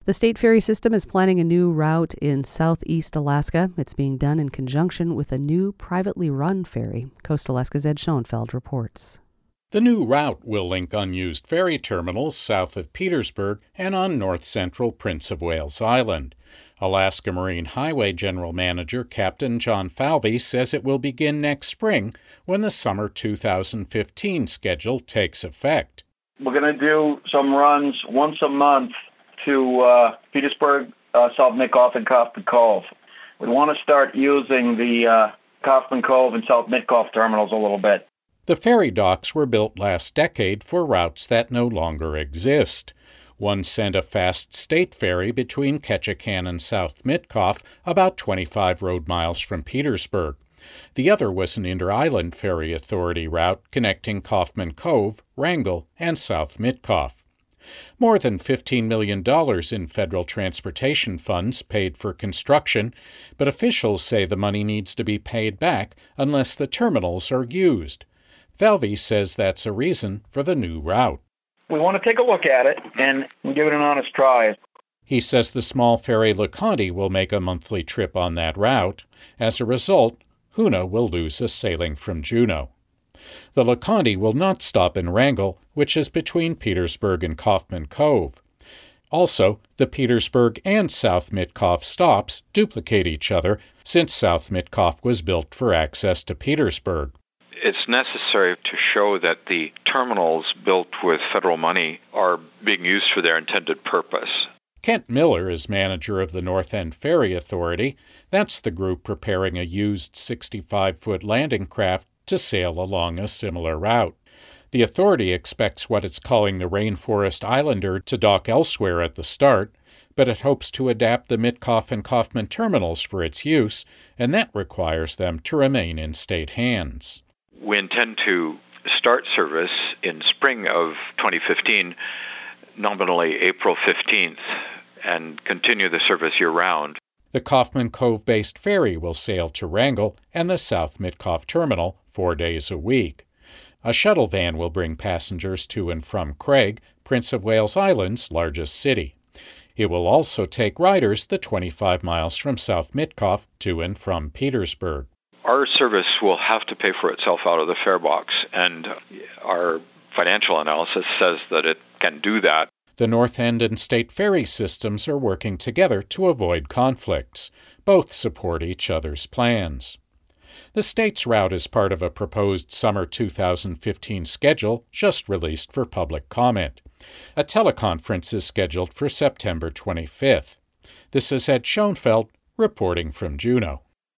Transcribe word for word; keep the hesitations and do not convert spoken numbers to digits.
The state ferry system is planning a new route in southeast Alaska. It's being done in conjunction with a new privately run ferry. Coast Alaska's Ed Schoenfeld reports. The new route will link unused ferry terminals south of Petersburg and on north-central Prince of Wales Island. Alaska Marine Highway General Manager Captain John Falvey says it will begin next spring when the summer two thousand fifteen schedule takes effect. We're going to do some runs once a month to uh, Petersburg, uh, South Mitkof, and Kaufman Cove. We want to start using the uh, Kaufman Cove and South Mitkof terminals a little bit. The ferry docks were built last decade for routes that no longer exist. One sent a fast state ferry between Ketchikan and South Mitkof, about twenty-five road miles from Petersburg. The other was an inter-island ferry authority route connecting Kaufman Cove, Wrangell, and South Mitkof. More than fifteen million dollars in federal transportation funds paid for construction, but officials say the money needs to be paid back unless the terminals are used. Falvey says that's a reason for the new route. We want to take a look at it and give it an honest try. He says the small ferry LeConte will make a monthly trip on that route. As a result, Hoonah will lose a sailing from Juneau. The LeConte will not stop in Wrangell, which is between Petersburg and Kaufman Cove. Also, the Petersburg and South Mitkof stops duplicate each other since South Mitkof was built for access to Petersburg. It's necessary to show that the terminals built with federal money are being used for their intended purpose. Kent Miller is manager of the North End Ferry Authority. That's the group preparing a used sixty-five foot landing craft to sail along a similar route. The authority expects what it's calling the Rainforest Islander to dock elsewhere at the start, but it hopes to adapt the Mitkof and Kaufman terminals for its use, and that requires them to remain in state hands. We intend to start service in spring of twenty fifteen, nominally April fifteenth, and continue the service year-round. The Kaufman Cove-based ferry will sail to Wrangell and the South Mitkof terminal four days a week. A shuttle van will bring passengers to and from Craig, Prince of Wales Island's largest city. It will also take riders the twenty-five miles from South Mitkof to and from Petersburg. Our service will have to pay for itself out of the fare box, and our financial analysis says that it can do that. The North End and state ferry systems are working together to avoid conflicts. Both support each other's plans. The state's route is part of a proposed summer two thousand fifteen schedule just released for public comment. A teleconference is scheduled for September twenty-fifth. This is Ed Schoenfeld reporting from Juneau.